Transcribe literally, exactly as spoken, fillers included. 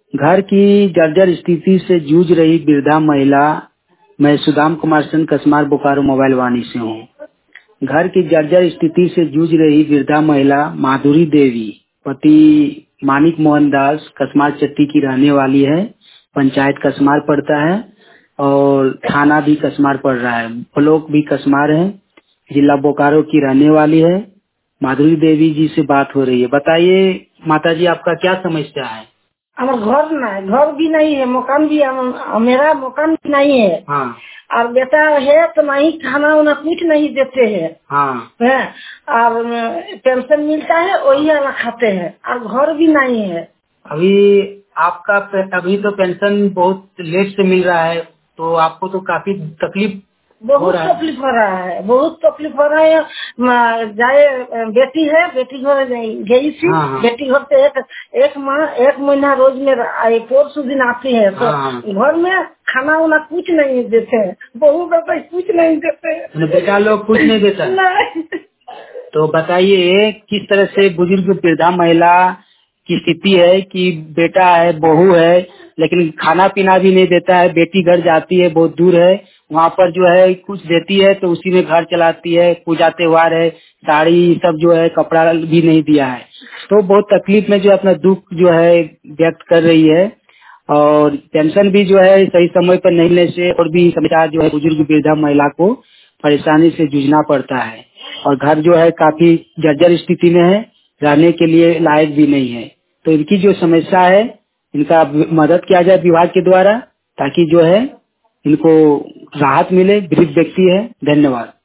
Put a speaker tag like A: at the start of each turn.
A: घर की जर्जर स्थिति से जूझ रही वृद्धा महिला। मैं सुदाम कुमार सिंह, कसमार बोकारो मोबाइल वाणी से हूँ। घर की जर्जर स्थिति से जूझ रही वृद्धा महिला माधुरी देवी, पति मानिक मोहन दास, कसमार चट्टी की रहने वाली है। पंचायत कसमार पड़ता है और थाना भी कसमार पड़ रहा है। ब्लॉक भी कसमार है। जिला बोकारो की रहने वाली है। माधुरी देवी जी से बात हो रही है। बताइए माता जी, आपका क्या समस्या है?
B: हमारा घर ना घर भी नहीं है, मकान भी हम- मेरा मकान भी नहीं है।
A: हाँ
B: और बेटा है तो नहीं, खाना वाना कुछ नहीं देते हैं।
A: हाँ
B: है और पेंशन मिलता है वही वाला खाते हैं और घर भी नहीं है।
A: अभी आपका पे- अभी तो पेंशन बहुत लेट से मिल रहा है, तो आपको तो काफी तकलीफ हो
B: बहुत
A: रहा है।
B: तकलीफ हो रहा है, बहुत तकलीफ हो रहा है। म- जाए बेटी है, बेटी घर गई थी।
A: हाँ, हाँ।
B: बेटी घर से एक एक माह एक महीना रोज में आई, परसों दिन आती है तो
A: हाँ, हाँ।
B: घर में खाना वाना कुछ नहीं देते हैं। बहू बेटा कुछ नहीं देते हैं।
A: मतलब बेटा लोग कुछ नहीं देता है।
B: नहीं।
A: तो बताइए किस तरह से बुजुर्ग वृद्धा महिला की स्थिति है कि बेटा है, बहू है, लेकिन खाना पीना भी नहीं देता है। बेटी घर जाती है, बहुत दूर है, वहाँ पर जो है कुछ देती है तो उसी में घर चलाती है। पूजा त्योहार है, साड़ी सब जो है, कपड़ा भी नहीं दिया है। तो बहुत तकलीफ में जो है अपना दुख जो है व्यक्त कर रही है। और पेंशन भी जो है सही समय पर नहीं मिलने से और भी समस्या जो है बुजुर्ग वृद्धा महिला को परेशानी से जूझना पड़ता है। और घर जो है काफी जर्जर स्थिति में है, रहने के लिए लायक भी नहीं है। तो इनकी जो समस्या है, इनका मदद किया जाए विभाग के द्वारा, ताकि जो है इनको राहत मिले। वृद्ध व्यक्ति है। धन्यवाद।